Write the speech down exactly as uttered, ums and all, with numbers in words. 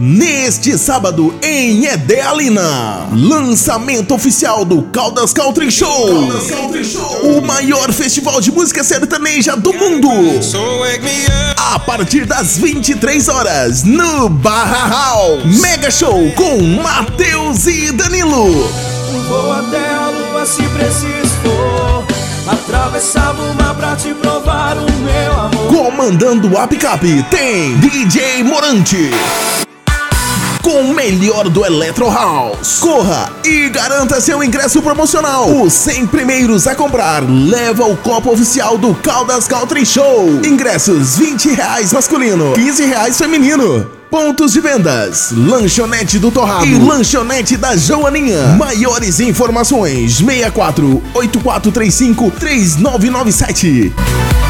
neste sábado em Edealina. Lançamento oficial do Caldas Country Show. Caldas Country Show. O maior festival de música sertaneja do mundo. A partir das vinte e três horas no Barra House. Mega Show com Matheus e Danilo. Vou até a lua se preciso for. Atravessava o mar pra te provar o meu amor. Comandando a picape tem D J Morante. Com o melhor do Electro House. Corra e garanta seu ingresso promocional. Os cem primeiros a comprar leva o copo oficial do Caldas Country Show. Ingressos vinte reais masculino, quinze reais feminino. Pontos de vendas: Lanchonete do Torrado e Lanchonete da Joaninha. Maiores informações: seis quatro oito quatro três cinco três nove nove sete.